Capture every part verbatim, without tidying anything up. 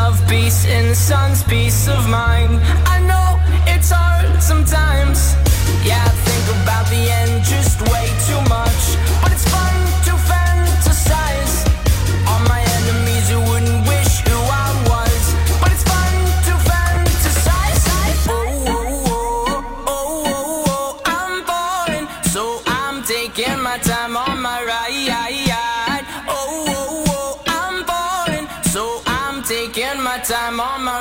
love, peace in the sun's peace of mind. I know it's hard sometimes. Yeah, I think about the end just way too much, but it's fun to fantasize on my enemies who wouldn't wish who I was. But it's fun to fantasize. Oh, oh, oh, oh, oh, oh, I'm falling, so I'm taking my time on my ride. Oh, oh, oh, I'm falling, so I'm taking my time on my ride.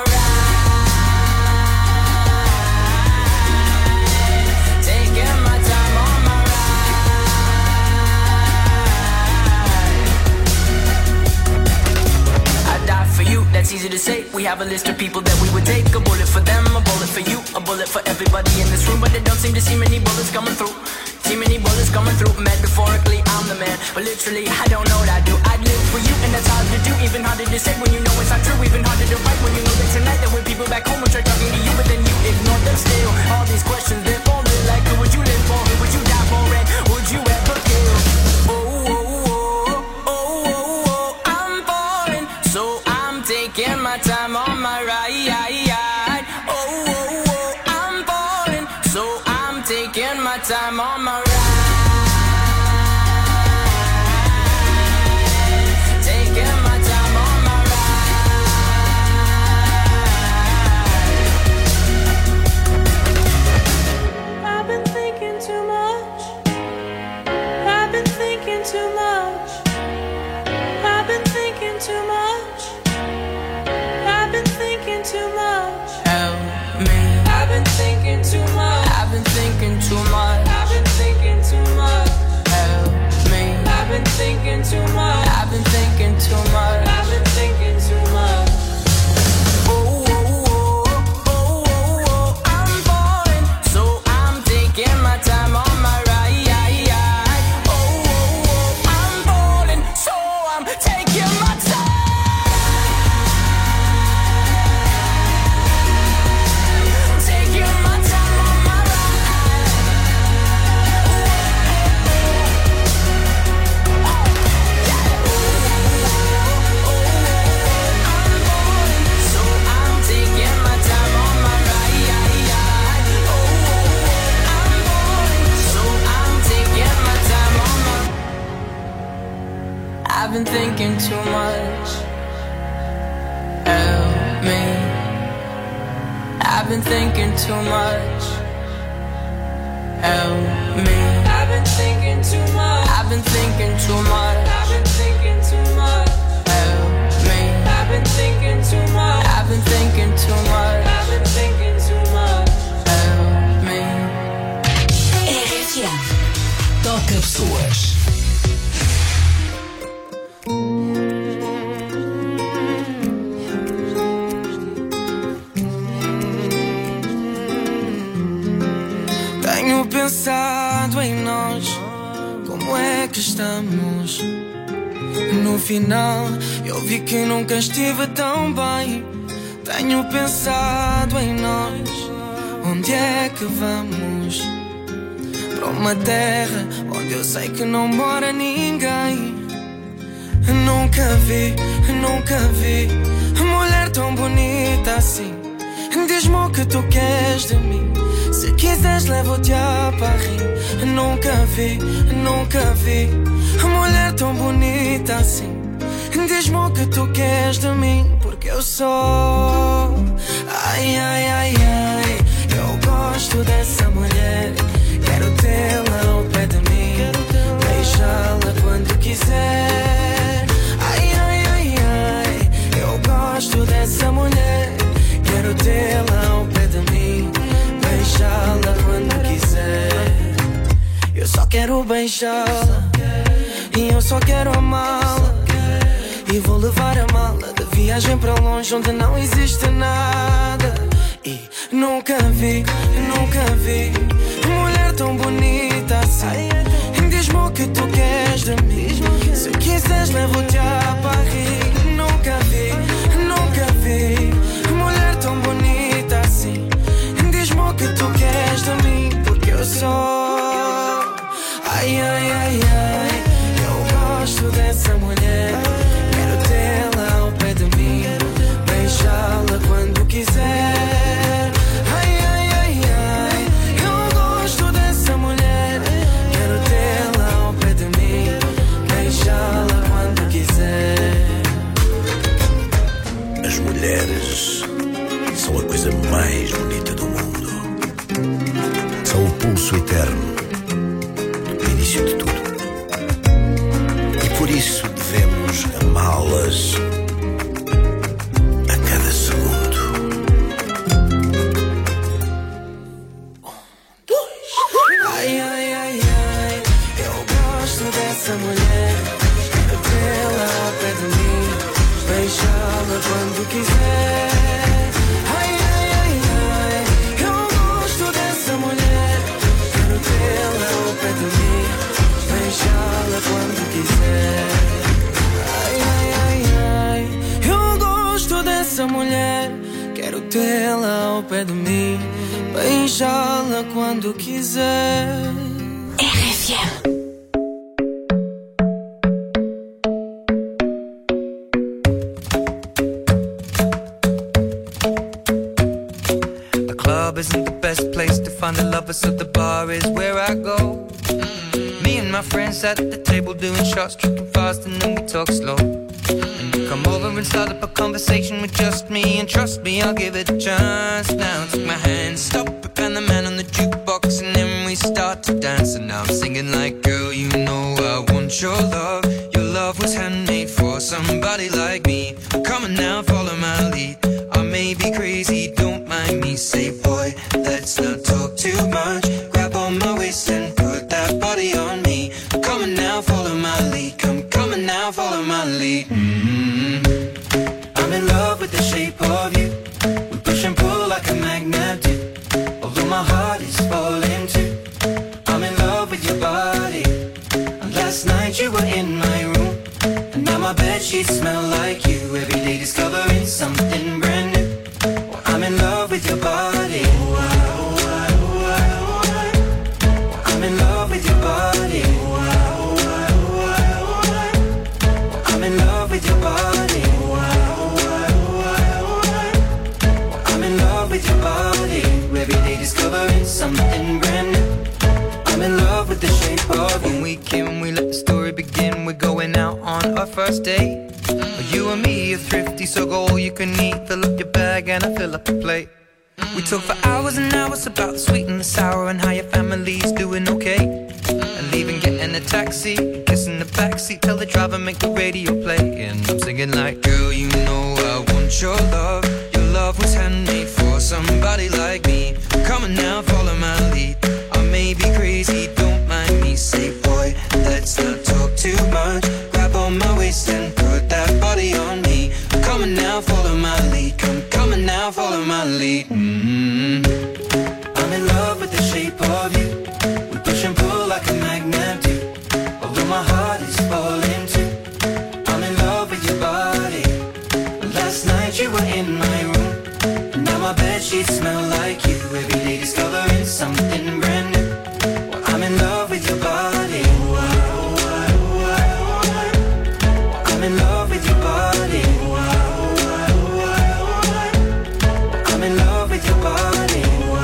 That's easy to say. We have a list of people that we would take. A bullet for them, a bullet for you, a bullet for everybody in this room. But they don't seem to see many bullets coming through. See many bullets coming through. Metaphorically, I'm the man, but literally, I don't know what I do. I'd live for you, and that's hard to do. Even harder to say when you know it's not true. Even harder to write when you know that tonight there were people back home who try talking to you, but then you ignore them still. All these questions, they're falling like, who would you live for? Who would you die for? And would you ever kill? Oh, oh, oh, oh, oh, oh, I'm falling, so I'm taking my time on my ride. Oh, oh, oh, I'm falling, so I'm taking my time on my ride. Taking my time on my ride. I've been thinking too much. I've been thinking too much. I've been thinking too much. I've been thinking too much. Help me. I've been thinking too much. I've been thinking too much. I've been thinking too much. Help me. I've been thinking too much. I've been thinking too much. I've been thinking too much. Oh, oh, oh, oh, oh, oh, I'm falling, so I'm taking my time on my ride. Oh, oh, oh, I'm falling, so I'm taking my time. I've been thinking too much. Help me. I've been thinking too much. Help me. I've been thinking too much. I've been thinking too much. I've been thinking too much. Help me. I've been thinking too much. I've been thinking too much. I've been thinking too much. Help me. R F M toca pessoas. Tenho pensado em nós, como é que estamos? No final, eu vi que nunca estive tão bem. Tenho pensado em nós, onde é que vamos? Para uma terra onde eu sei que não mora ninguém. Nunca vi, nunca vi mulher tão bonita assim. Diz-me o que tu queres de mim. Se quiseres levo-te a Paris. Nunca vi, nunca vi mulher tão bonita assim. Diz-me o que tu queres de mim, porque eu sou. Ai, ai, ai, ai, eu gosto dessa mulher. Quero tê-la ao pé de mim, beijá-la quando quiser. Ai, ai, ai, ai, eu gosto dessa mulher. Quero tê-la ao pé de mim, beijá-la quando quiser. Eu só quero beijá-la e eu só quero amá-la. E vou levar a mala de viagem para longe onde não existe nada. E nunca vi, nunca vi mulher tão bonita assim. Diz-me o que tu queres de mim. Se quiseres levo-te a Paris. Nunca vi, nunca vi mulher tão bonita assim. Diz-me o que tu queres de mim, porque eu sou. Ai, ai, ai, ai, eu gosto dessa mulher. Quero tê-la ao pé de mim, beijá-la olhos são a coisa mais bonita do mundo. São o pulso eterno, o início de tudo. E por isso devemos amá-las a cada segundo. Um, dois. Ai, ai, ai, ai, eu gosto dessa mulher. Quero tê-la ao pé de mim, beijá-la quando quiser. Ai, ai, ai, ai, eu gosto dessa mulher. Quero tê-la ao pé de mim, beijá-la quando quiser. Ai, ai, ai, ai, eu gosto dessa mulher. Quero tê-la ao pé de mim, beijá-la quando quiser. R F M. Isn't the best place to find a lover, so the bar is where I go. Mm-hmm. Me and my friends at the table doing shots, tripping fast, and then we talk slow. Mm-hmm. You come over and start up a conversation with just me, and trust me, I'll give it a chance. Now take my hand, stop it, and the man on the jukebox, and then we start to dance. And now I'm singing like, girl, you know I want your love. Your love was handmade for somebody like me. Come on now, follow my lead. I may be crazy, don't mind me. Say, boy, let's not talk too much. Grab on my waist and put that body on me. Come on now, follow my lead. Come, come on now, follow my lead. Mm-hmm. I'm in love with the shape of you. We push and pull like a magnet do. Although my heart is falling too. I'm in love with your body. And last night you were in my room, and now my bedsheets smell like you. Every day discovering something brand new. Well, I'm in love with your body. I'm in love with your body. I'm in love with your body. I'm in love with your body. Every day discovering something brand new. I'm in love with the shape of you. When we came, we let the story begin. We're going out on our first date. You and me are thrifty, so go all you can eat. Fill up your bag and I fill up the plate. We talk for hours and hours about the sweet and the sour, and how your family's doing okay. And leaving, getting a taxi, kissing the backseat, tell the driver make the radio play. And I'm singing like, girl, you know I want your love. Your love was handmade for somebody like me. Come on now, follow my lead. I may be crazy, don't mind me. Say, boy, let's not talk too much. Grab on my waist and put that body on me. Come on now, follow my lead. Come, come on now, follow my lead. Mm-hmm. I'm in love with the shape of you. We push and pull like a magnet do. Although my heart is falling too. I'm in love with your body. Last night you were in my room, and now my bedsheets smell like you. Every day discovering something brand new. Well, I'm in love with your body. I'm in love with your body. I'm in love with your body.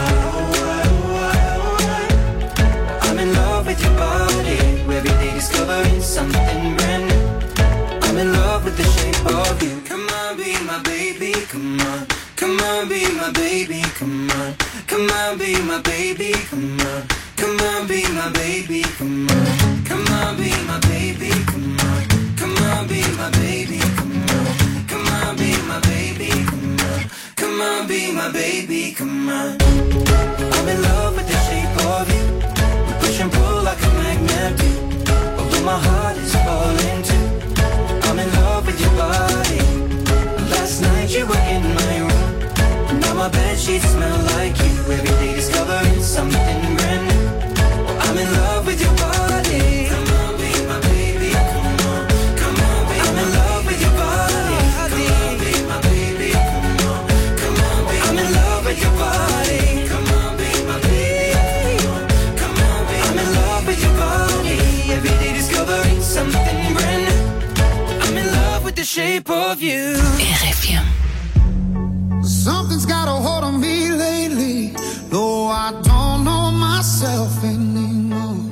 I'm in love with your body. Every day discovering something brand new. I'm in love with the shape of you. Come on, be my baby, come on. Come on, be my baby, come on. Come on, be my baby, come on. Come on, be my baby, come on. Come on, be my baby, come on. Come on, be my baby, come on. Come on, be my baby, come on. Come on, be my baby, come on. I'm in love with the shape of you. We push and pull like a magnet do. Although my heart is falling too. I'm in love with your body. Last night you were in my room, now my bedsheets smell like you. Every day discovering something brand new. I'm in love with your body. Come on, be my baby, come on. Come on, be I'm in love with your body. Come on, be my baby, come on. Come on, be I'm in love with your body. Come on, be my baby, come on. Come on, be I'm in love with your body. Every day discovering something brand new. I'm in love with the shape of you. R F M. Something's got a hold on me lately, though I don't know myself anymore.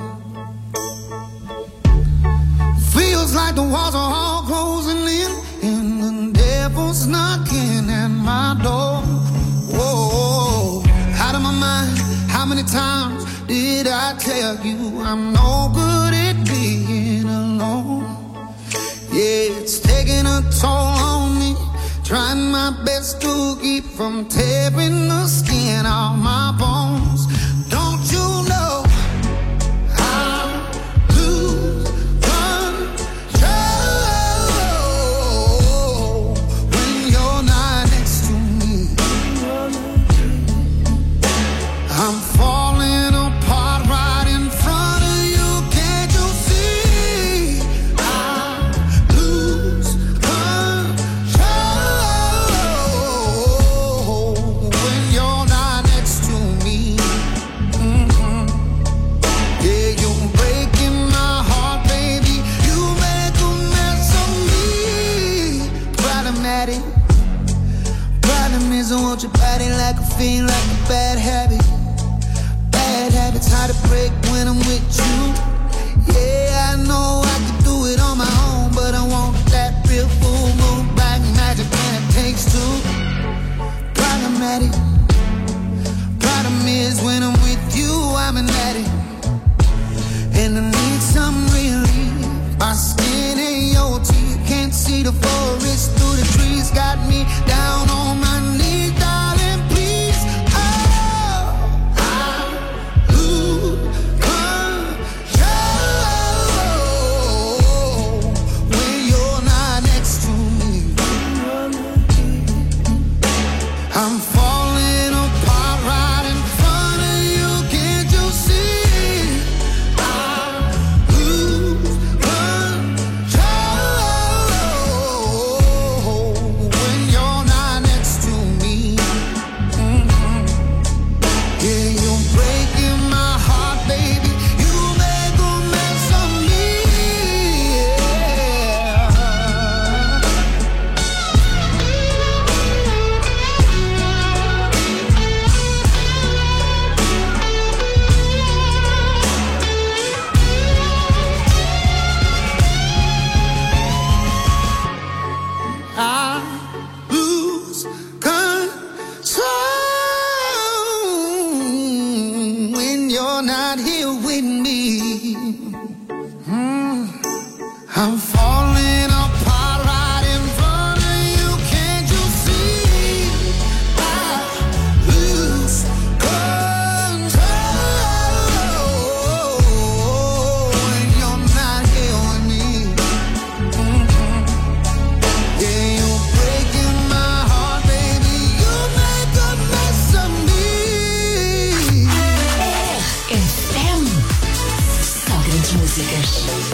Feels like the walls are all closing in, and the devil's knocking at my many times did I tell you I'm no good at being alone? Yeah, it's taking a toll on me, trying my best to keep from tearing the skin off my bones. Don't you know I lose control when you're not next to me? I'm falling apart right in front of you. Can't you see? I lose control when you're not next to me. Mm-hmm. Yeah, you're breaking my heart, baby. You make a mess of me. Problematic. Problem is I want your body like a fiend, like a bad habit. Bad habits hard to break when I'm with you. Yeah, I know I could do it on my own, but I want that real full moon black magic, and it takes two. Problematic. Problem is when I'm with you, I'm an addict, and I need some relief. My skin ain't your teeth, can't see the forest through the trees. Got me down on my knees, darling, please. Oh, I lose control when you're not next to me. I'm falling apart right in front of you. Can't you see? I lose control when you're not next to me. Mhm. Yeah, you're breaking my heart, baby. You make a mess of me. I lose control when you're not here with me. Mm. I'm falling apart right in front of you. Can't you see? I lose control when you're not here with me. Mhm. Yeah, you're breaking my heart, baby. You make a mess of me. R F M. Só grandes músicas.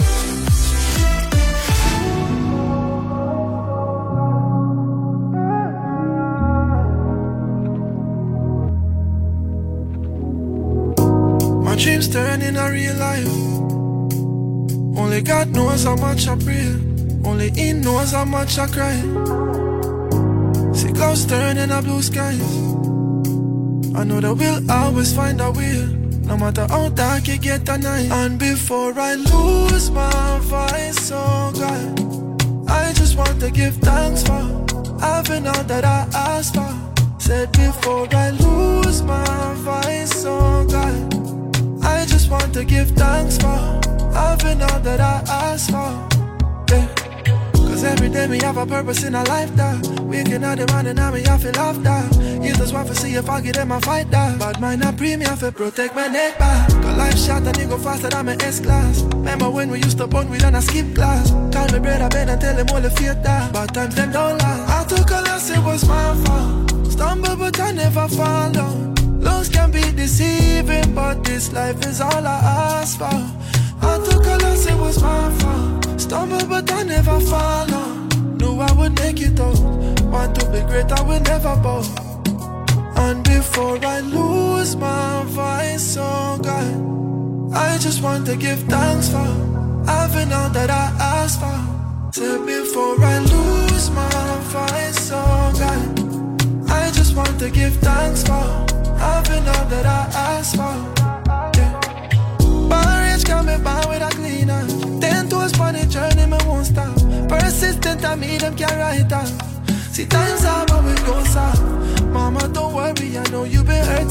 My dreams turning a real life. Only God knows how much I pray. Only He knows how much I cry. See clouds turning a blue skies. I know that we'll always find a way, no matter how dark it get at night. And before I lose my voice, oh God, I just want to give thanks for having all that I asked for. Said before I lose my voice, oh God, I just want to give thanks for having all that I asked for. Yeah. Cause every day me have a purpose in a life that waking out the morning and me have to laugh that. You just want to see if I get in my fight that. But mine not premium for protect my neck back. Cause life short and you go faster than my S-class. Remember when we used to bond with and I skip class. Call me brother Ben and tell him all the fear that. But times them don't lie. I took a loss, it was my fault. Stumble but I never fall down. Lows can be deceiving, but this life is all I ask for. I took a loss, it was my fault. Stumble but I never fall on. Knew I would make it out. Want to be great, I will never bow. And before I lose my voice, oh God, I just want to give thanks for having all that I asked for. Till before I lose my voice, oh God, I just want to give thanks for having all that I asked for. Yeah. Barrage coming by with a cleaner. Ten toes on the journey, me won't stop. Persistent, I mean them can't write off. See times are but we go south. Mama, don't worry, I know you've been hurting, but I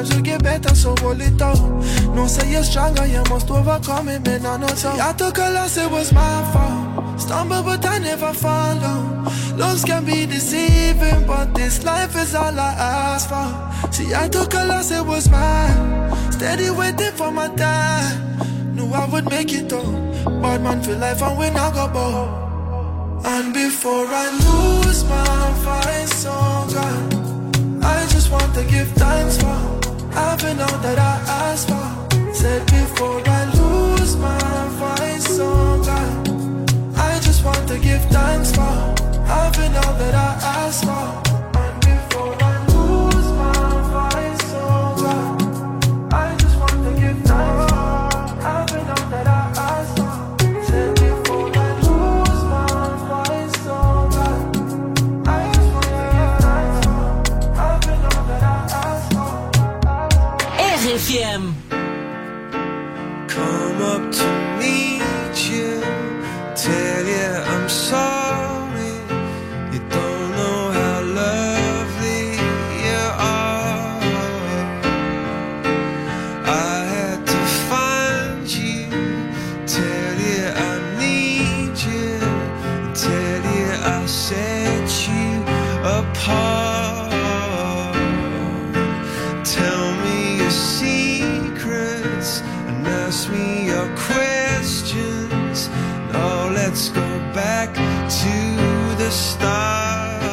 sometimes you get better, so hold it out. No say you're stronger, you must overcome it, man, I know so. I took a loss, it was my fault. Stumble but I never fall down. Loves can be deceiving, but this life is all I ask for. See, I took a loss, it was mine. Steady waiting for my time. Knew I would make it though. Bad man for life and we not go bow. And before I lose my fight, so God, I just want to give thanks for having all that I asked for. Said before I lose my fight, so God, I just want to give thanks for having all that I asked for. And before I lose my fight, so God, I just want to give thanks for having all that I asked for. Said before I lose my fight, so God, I just want to give thanks for having all that I asked for. R F M. Come up to meet you, tell you I'm sorry. You don't know how lovely you are. I had to find you, tell you I need you, tell you I set you apart. Tell me your secrets and ask me your questions. Now let's go back to the start.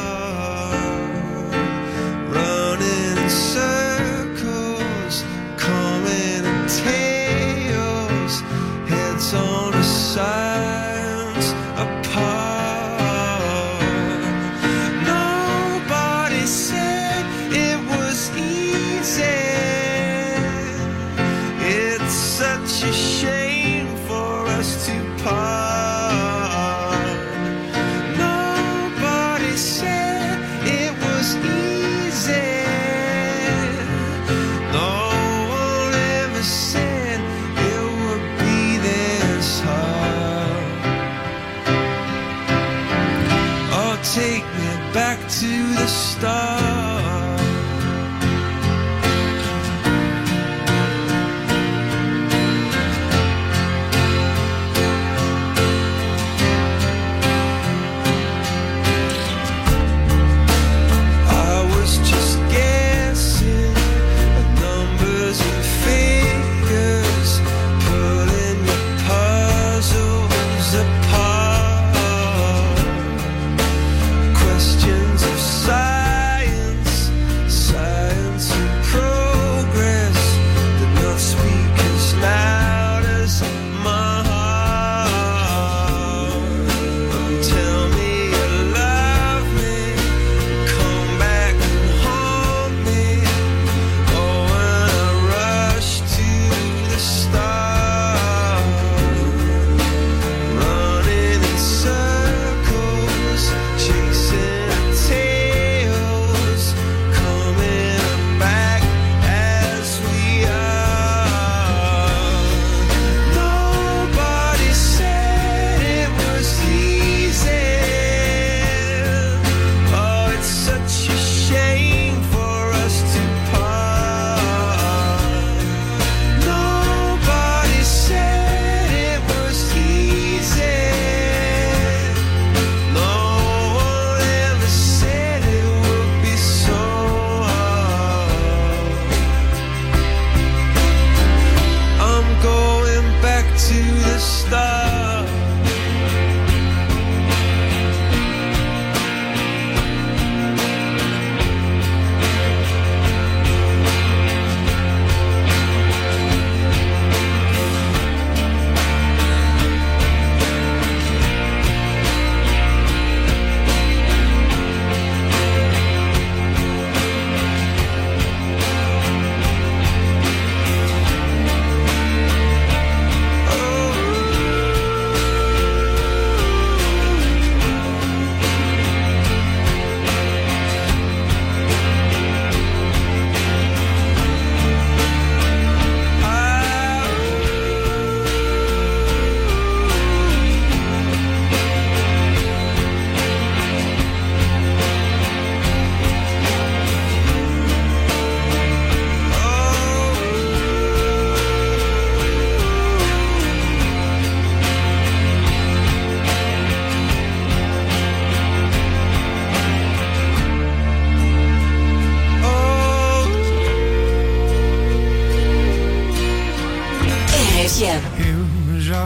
Running in circles, coming in tails, heads on the sides apart. Nobody said it was easy. It's such a shame for us to part. Nobody said it was easy. No one ever said it would be this hard. Oh, take me back to the start. Questions of science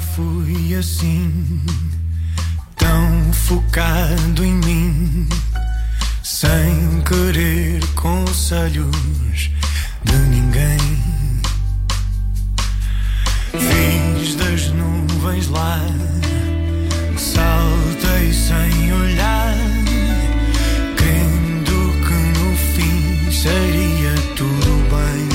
fui assim, tão focado em mim, sem querer conselhos de ninguém. Fiz das nuvens lá, saltei sem olhar, crendo que no fim seria tudo bem.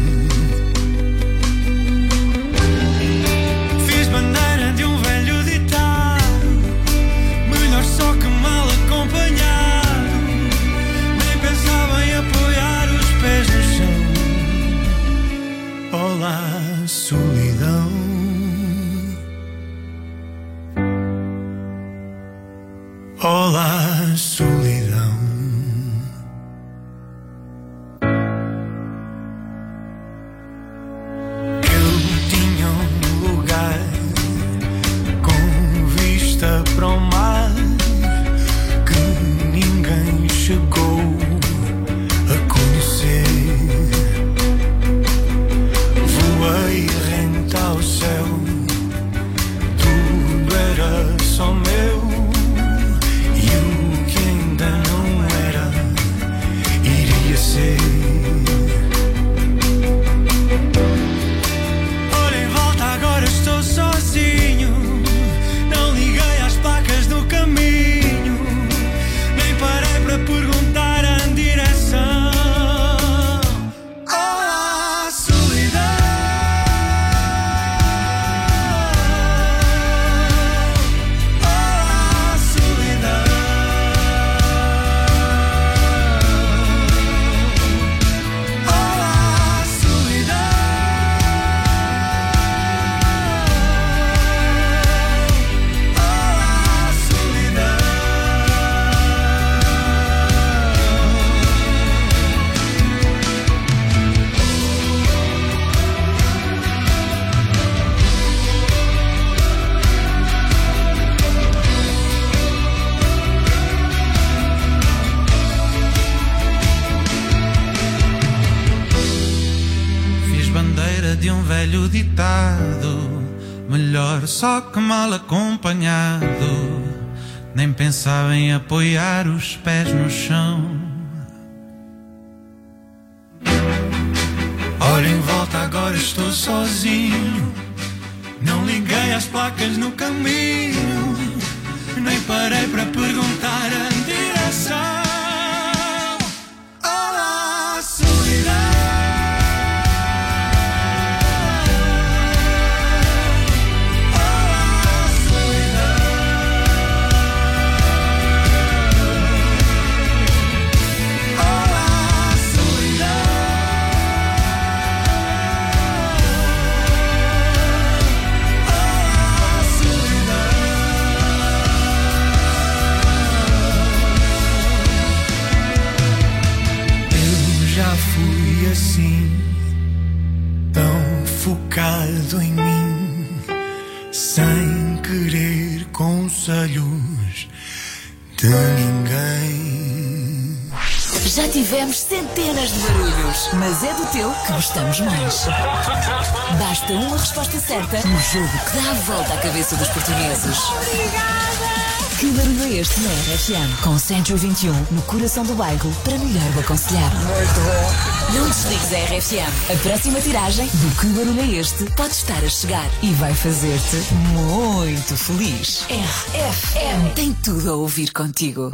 Fiz bandeira de um velho ditado, melhor só que mal acompanhado, nem pensava em apoiar os pés no chão. Olá, solidão. Olá, solidão. Eu tinha um lugar com vista para o mar que ninguém chegou a conhecer. Voei rente ao céu, tudo era só meu. Olha em volta, agora estou sozinho. Não liguei às placas do caminho, nem parei para perguntar a direção. Olá, solidão. Olá, solidão. De um velho ditado, melhor só que mal acompanhado, nem pensava em apoiar os pés no chão. Olha em volta, agora estou sozinho. Não liguei às placas no caminho, nem parei para perguntar a direção. Olá, solidão. Fui assim, tão focado em mim, sem querer conselhos de ninguém. Já tivemos centenas de barulhos, mas é do teu que gostamos mais. Basta uma resposta certa no jogo que dá a volta à cabeça dos portugueses. Obrigada! Que barulho é este na R F M? Com Centro vinte e um, no coração do bairro, para melhor o aconselhar. Muito bom. Não desligues a R F M. A próxima tiragem do Que Barulho é Este pode estar a chegar e vai fazer-te muito feliz. R F M tem tudo a ouvir contigo.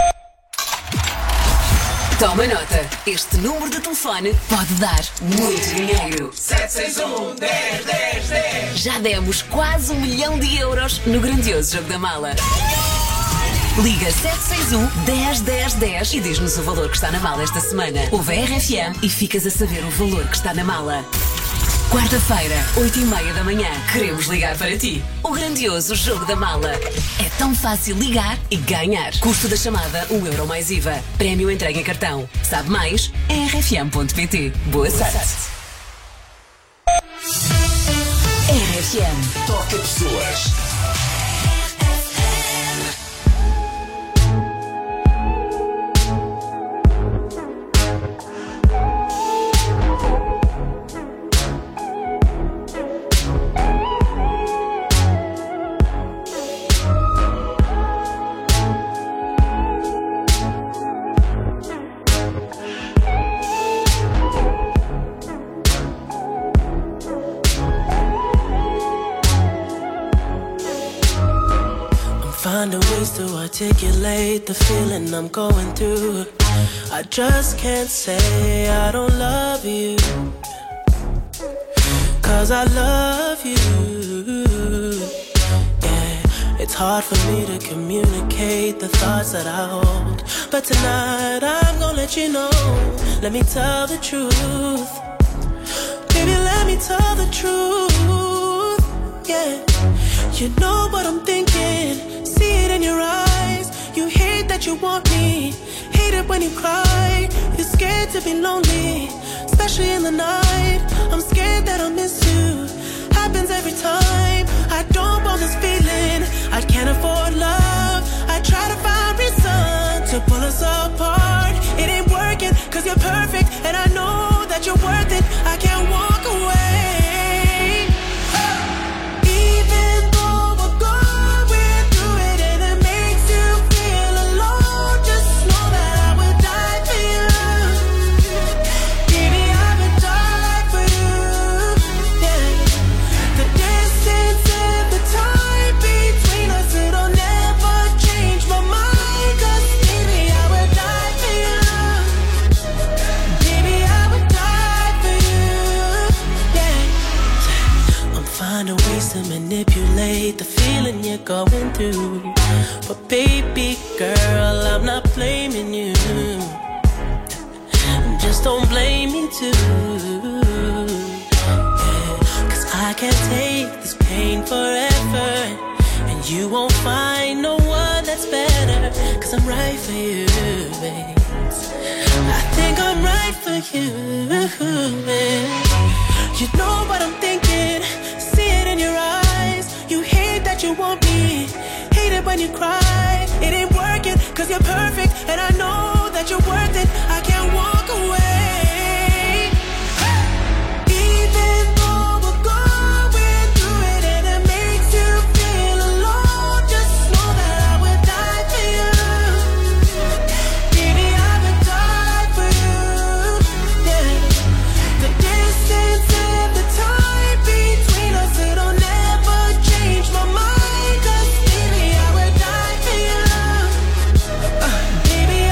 Toma nota, este número de telefone pode dar muito dinheiro. sete seis um, dez, dez, dez. Já demos quase um milhão de euros no grandioso Jogo da Mala. Liga sete seis um, dez, dez, dez e diz-nos o valor que está na mala esta semana. Ouve a R F M e ficas a saber o valor que está na mala. Quarta-feira, oito e meia da manhã, queremos ligar para ti. O grandioso Jogo da Mala. É tão fácil ligar e ganhar. Custo da chamada, um euro mais I V A. Prémio entregue em cartão. Sabe mais? R F M ponto P T. Boa sorte. R F M. Toca pessoas. finding ways to articulate the feeling I'm going through. I just can't say I don't love you, 'cause I love you. Yeah, it's hard for me to communicate the thoughts that I hold, but tonight I'm gonna let you know. Let me tell the truth. Baby, let me tell the truth. Yeah, you know what I'm thinking. See it in your eyes. You hate that you want me. Hate it when you cry. You're scared to be lonely, especially in the night. I'm scared that I'll miss you. Happens every time. I don't want this feeling. I can't afford love. I try to find reason to pull us apart. It ain't working, 'cause you're perfect, and I know that you're worth it. I can't walk away. To manipulate the feeling you're going through, but baby girl, I'm not blaming you. Just don't blame me too. Yeah, 'cause I can't take this pain forever, and you won't find no one that's better, 'cause I'm right for you, babe. I think I'm right for you, babe. You know what I'm thinking. See it in your eyes. You hate that you want me. Hate it when you cry. It ain't working, 'cause you're perfect, and I know that you're worth it. I can't walk away. Even though we're going through it and it makes you feel alone, just know that I would die for you. Baby, I would die for you. Yeah. The distance and the time between us, it'll never change my mind. 'Cause baby, I would die for you. Uh, baby,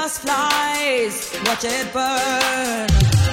dust flies, watch it burn.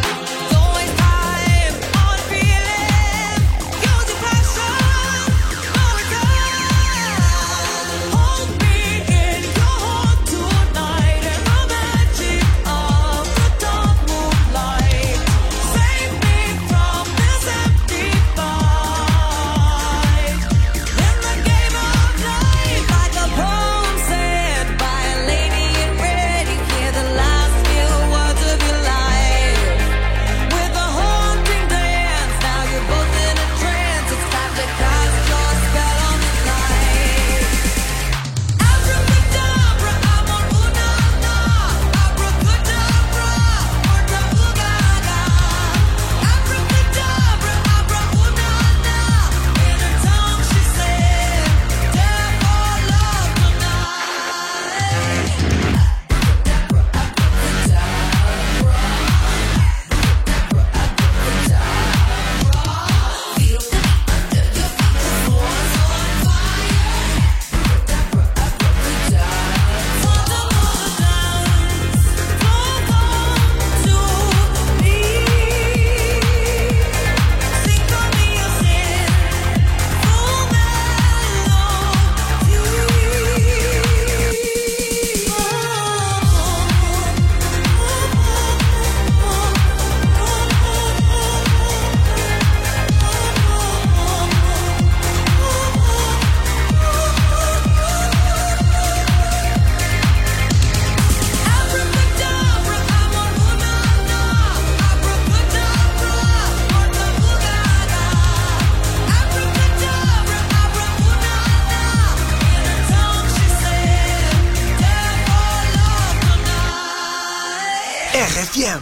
R F M.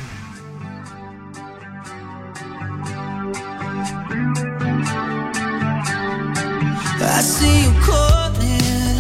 I see you calling.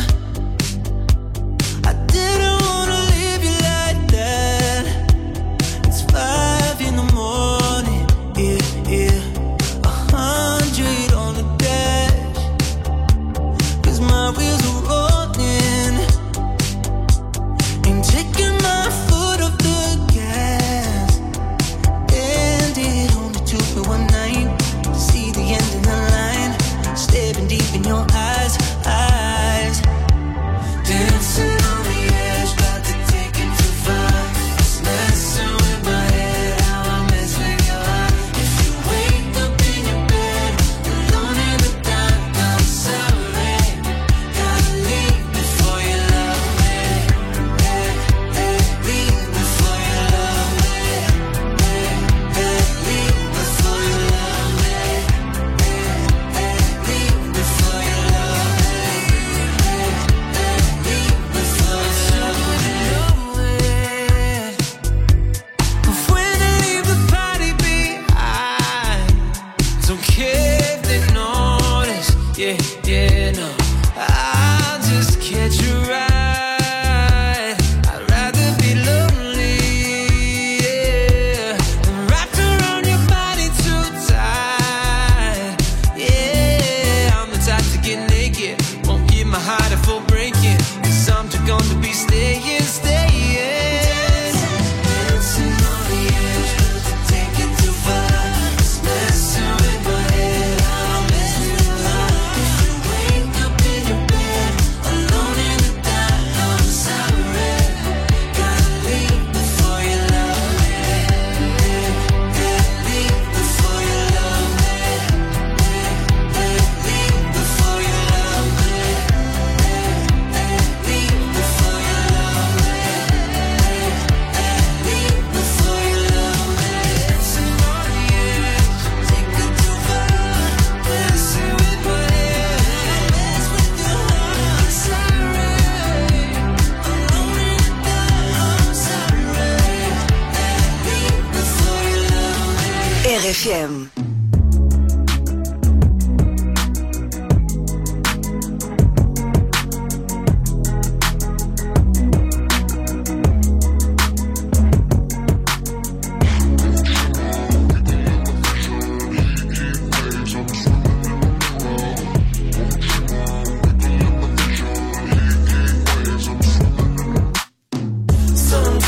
I didn't wanna leave you like that. It's five in the morning, yeah, yeah. A hundred on the dash, 'cause my wheels are rolling. Ain't taking my foot off the gas. Ended only took me one night to see the end of the line. Staring deep in your eyes, eyes. Dancing on the edge, about to take it too far. It's messing with my head, how I mess with your heart. If you wake up in your bed, alone in the dark, I'm sorry. Gotta leave before you love me. Hey, hey, leave before you love me. Hey, hey, leave before you love me. Hey, hey, leave before you love me. Hey, hey, leave before you love me. But when I leave the party behind, don't care if they notice. Yeah, yeah, no. I'll just catch a ride. I'd rather be lonely, yeah, than wrapped around your body too tight. Yeah, I'm the type to get naked, won't give my heart a full breaking, 'cause I'm too gone to be staying, staying. Dancing on the edge, but to take it too far. It's messing with my head, I'm messing with your heart. If you wake up in your bed, alone in the dark, I'm sorry. Gotta leave before you love me. Hey, hey, leave before you love me. Hey, hey, leave before you love me. Hey, hey, leave before you love me. Hey, hey, leave before you love me. Dancing on the edge, take it too far. Messing with my head, mess with your heart. Sorry, alone in the dark, I'm sorry. Hey, leave before you love me. R F M. Sometimes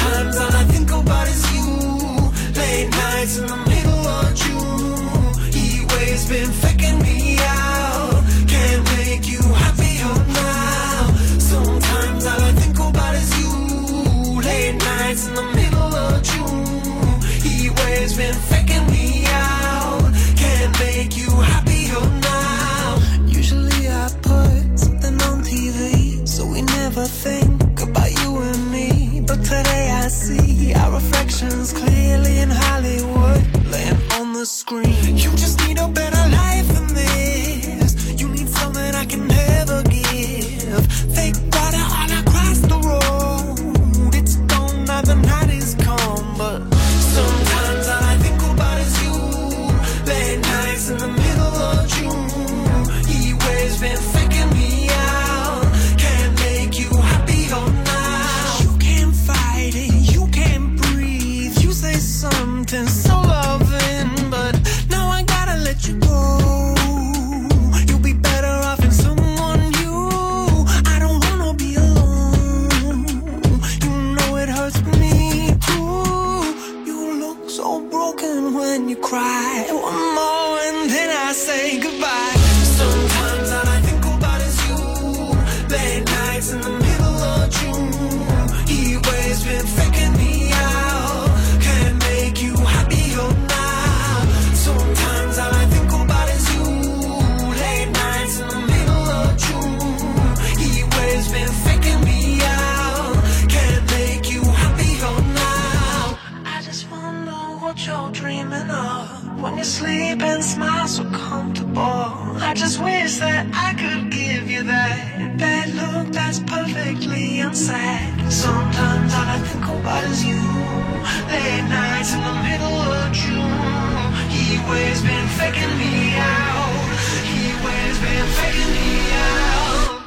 night. Sometimes all I think about is you. Late nights in the middle of June. He always been faking me out. He always been faking me out.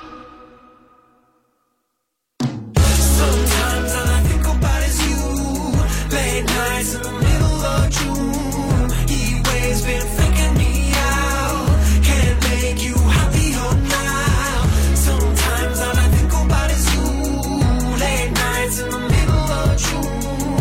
Sometimes all I think about is you. Late nights in the middle of June. He always been faking me out. Can't make you happier now. Sometimes all I think about is you. Late nights in the middle of June.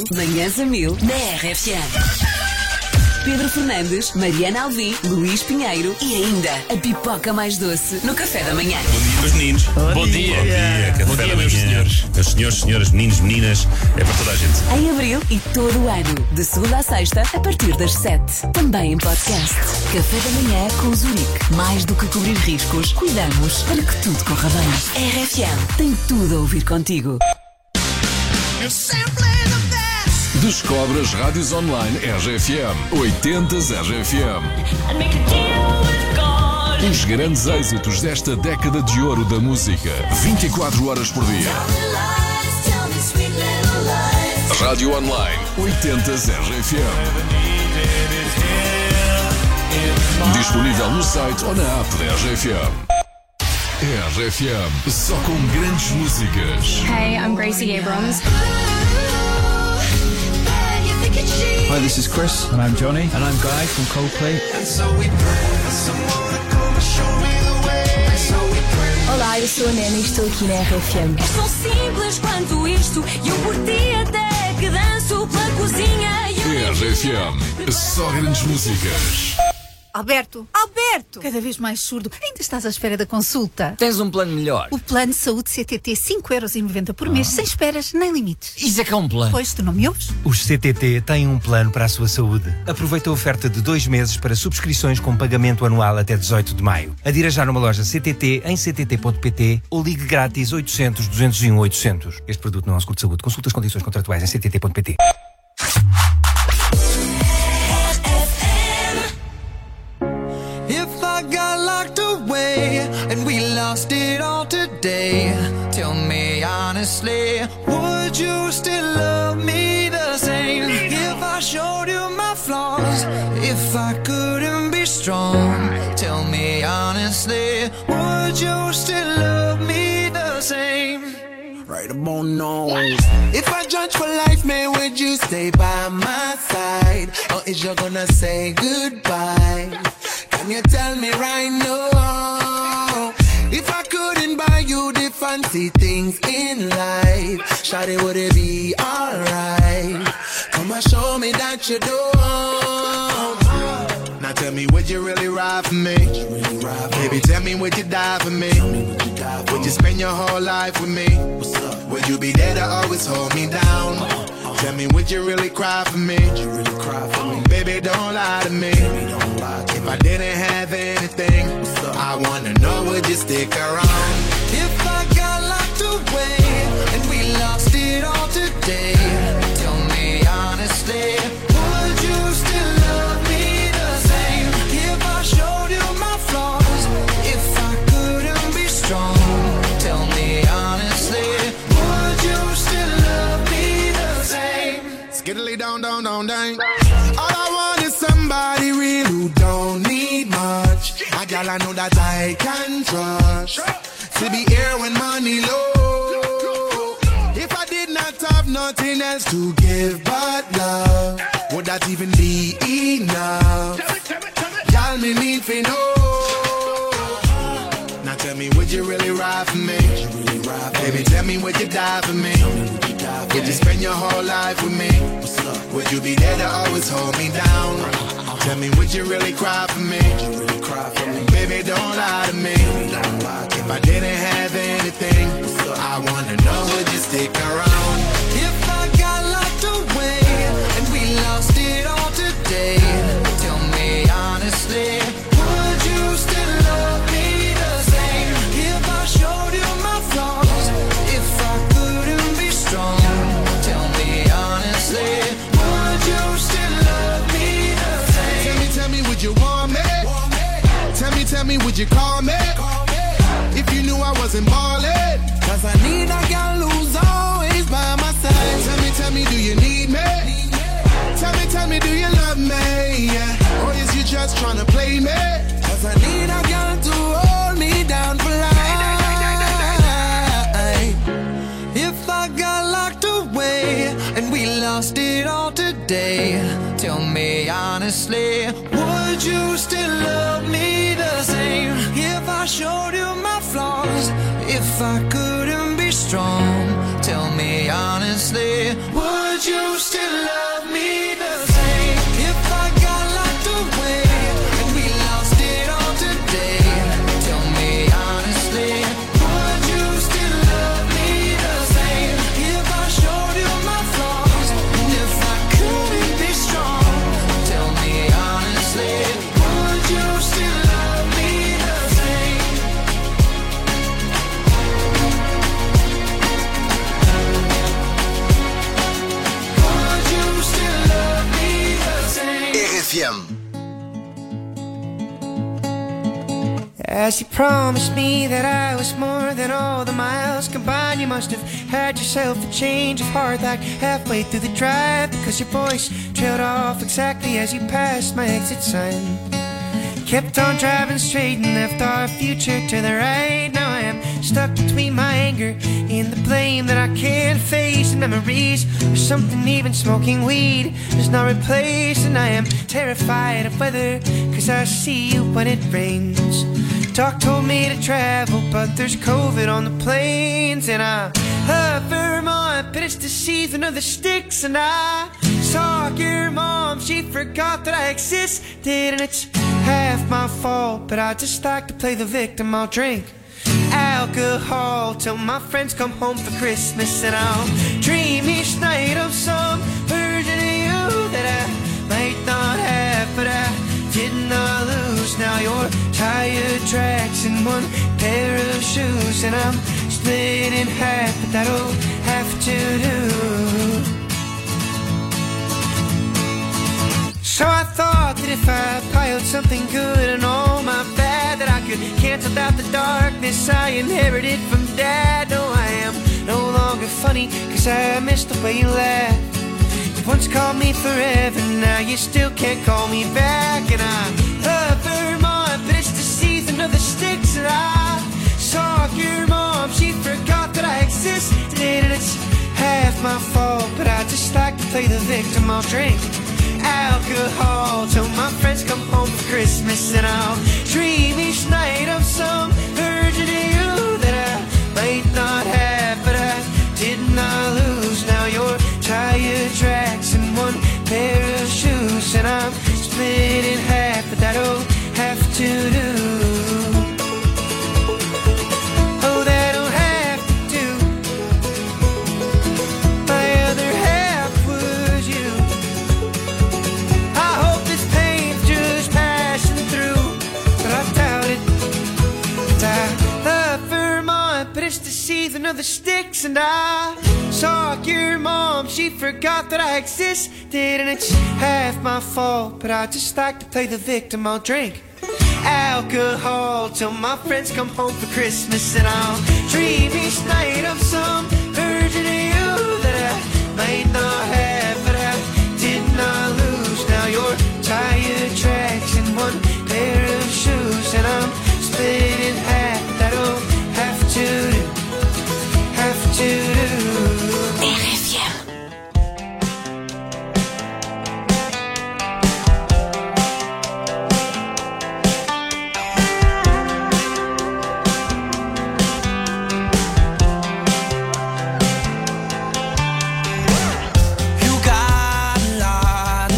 Mil, Manhãs a Mil, na R F M. Pedro Fernandes, Mariana Alvim, Luís Pinheiro e ainda a pipoca mais doce no café da manhã. Bom dia, meus meninos. Bom, Bom dia. dia. Bom dia. Café Bom dia, da meus manhã. senhores. Meus senhores, senhoras, meninos, meninas, é para toda a gente. Em abril e todo o ano, de segunda a sexta, a partir das sete. Também em podcast. Café da manhã com Zurique. Mais do que cobrir riscos, cuidamos para que tudo corra bem. R F M tem tudo a ouvir contigo. Descobre as rádios online R G F M. oitenta R G F M. Os grandes êxitos desta década de ouro da música. vinte e quatro horas por dia. Rádio online oitenta R G F M. Disponível no site ou na app da R G F M. R G F M, só com grandes músicas. Hey, I'm Gracie Abrams. Hi, this is Chris. And I'm Johnny. And I'm Guy from Coldplay. And so we pray for someone to come and show me the way. And so we pray. Olá, eu sou a Nena e estou aqui na R F M. É tão simples quanto isto. E eu por ti até que danço pela cozinha. R G F M, só grandes músicas. Alberto, Alberto! Cada vez mais surdo. Ainda estás à espera da consulta? Tens um plano melhor. O plano de saúde C T T, cinco euros e noventa por mês, ah. sem esperas nem limites. Isso é que é um plano. Pois, tu não me ouves? Os C T T têm um plano para a sua saúde. Aproveita a oferta de dois meses para subscrições com pagamento anual até dezoito de maio. Adira já numa loja C T T em c t t ponto p t ou ligue grátis oitocentos, duzentos e um, oitocentos. Este produto não é um seguro de saúde. Consulta as condições contratuais em c t t ponto p t. I got locked away and we lost it all today. Tell me honestly, would you still love me the same? If I showed you my flaws, if I couldn't be strong, tell me honestly, would you still love me the same? Right about now. If I judge for life, man, would you stay by my side? Or is you gonna say goodbye? Can you tell me right now? If I couldn't buy you the fancy things in life, shawty, would it be alright? Come and show me that you don't. Now tell me, would you really ride for me? Baby, tell me, would you die for me? Would you spend your whole life with me? Would you be there to always hold me down? Tell me, would you really cry for me? Baby, don't lie to me. If I didn't have anything, I wanna know, would you stick around? If I got locked away and we lost it all today, tell me honestly, would you still love me the same? If I showed you my flaws, if I couldn't be strong, tell me honestly, would you still love me the same? Skiddly down, down, down, down. All I want is somebody real who don't need much. A gal I know that I can trust, to be here when money low. If I did not have nothing else to give but love, would that even be enough? Y'all me need for know. Now tell me, would you really ride for me? Baby, tell me, would you die for me? Would you spend your whole life with me? Would you be there to always hold me down? Tell me, would you really cry for me? Baby, don't lie to me. If I didn't have anything, I wanna know, would you stick around? If I got locked away and we lost it all today, tell me honestly, would you still love me the same? If I showed you my flaws, if I couldn't be strong, tell me honestly, would you still love me the same? Tell me, tell me, would you want me? Tell me, tell me, would you call me? If you knew I wasn't ballin', cause I need a girl who's always by my side. Tell me, tell me, do you need me? Tell me, tell me, do you love me? Yeah. Or is you just tryna play me? Cause I need a girl to hold me down for life. If I got locked away and we lost it all today, tell me honestly, would you still love me the same? If I showed you my flaws, if I couldn't be strong, tell me honestly, would would you still love me the same if I got locked away and we lost it all today? Tell me honestly, would you still love me the same if I showed you my flaws and if I couldn't be strong? Tell me honestly, would you still love me the same? Would you still love me the same? R F M. As you promised me that I was more than all the miles combined, you must have had yourself a change of heart like halfway through the drive, because your voice trailed off exactly as you passed my exit sign. Kept on driving straight and left our future to the right. Now I am stuck between my anger and the blame that I can't face, and memories or something even smoking weed does not replace. And I am terrified of weather, cause I see you when it rains. Doc told me to travel, but there's COVID on the planes. And I love Vermont, but it's the season of the sticks. And I saw your mom, she forgot that I existed. And it's half my fault, but I just like to play the victim. I'll drink alcohol till my friends come home for Christmas, and I'll dream each night of some version of you that I might not have, but I did not lose. Now you're tire tracks and one pair of shoes, and I'm split in half, but that'll have to do. So I thought that if I piled something good and all my bad, that I could cancel out the darkness I inherited from Dad. No, I am no longer funny, cause I miss the way you laugh. You once called me forever, now you still can't call me back. And I love Vermont, but it's the season of the sticks. And I saw your mom, she forgot that I existed. And it's half my fault, but I just like to play the victim. I'll drink alcohol till my friends come home for Christmas, and I'll dream each night of some version of you that I might not have, but I did not lose. Now you're tire tracks and one pair of shoes, and I'm split in half, but that'll have to do. Oh, that'll have to do. My other half was you. I hope this pain's just passing through, but I doubt it. And I love Vermont, but it's the season of the sticks. And I saw your mom, she forgot that I existed. And it's half my fault, but I just like to play the victim. I'll drink alcohol till my friends come home for Christmas, and I'll dream each night of some version of you that I might not have, but I did not lose. Now you're tire tracks and one pair of shoes, and I'm split in half. That'll have to do, have to do. R F M. You got a lot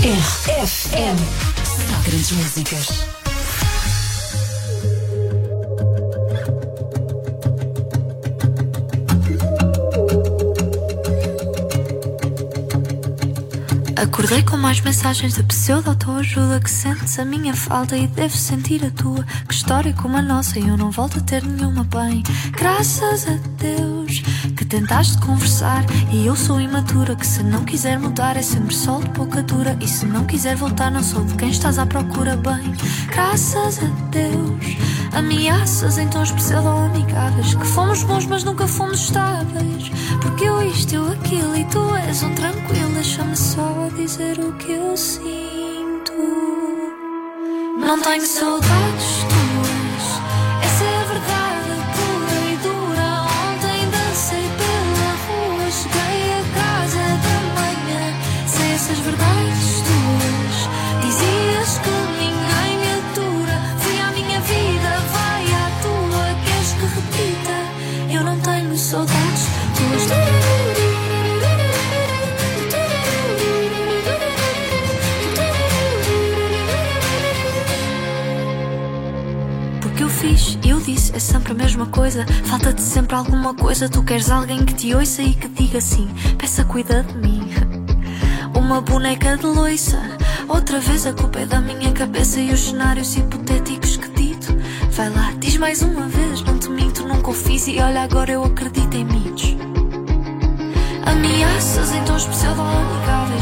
R F M. Só grandes músicas. Acordei com mais mensagens de pseudo-autoajuda. Que sentes a minha falta e deves sentir a tua. Que história como a nossa e eu não volto a ter nenhuma bem. Graças a Deus que tentaste conversar. E eu sou imatura, que se não quiser mudar é sempre sol de pouca dura. E se não quiser voltar não sou de quem estás à procura bem. Graças a Deus ameaças em tons pseudo-amigáveis. Que fomos bons mas nunca fomos estáveis. Porque eu isto, eu aquilo e tu és um tranquilo. Deixa-me só dizer o que eu sinto. Não tenho saudades tuas, essa é a verdade pura e dura. Ontem dancei pela rua, cheguei a casa da manhã sem essas verdades tuas. Dizias que ninguém me atura. Fui à minha vida, vai à tua. Queres que repita? Eu não tenho saudades tuas. Fiz, eu disse, é sempre a mesma coisa. Falta-te sempre alguma coisa. Tu queres alguém que te ouça e que diga assim: peça, cuida de mim. Uma boneca de loiça. Outra vez a culpa é da minha cabeça e os cenários hipotéticos que dito. Vai lá, diz mais uma vez, não te minto, nunca o fiz. E olha, agora eu acredito em mitos. Ameaças em tons pseudo-amigáveis.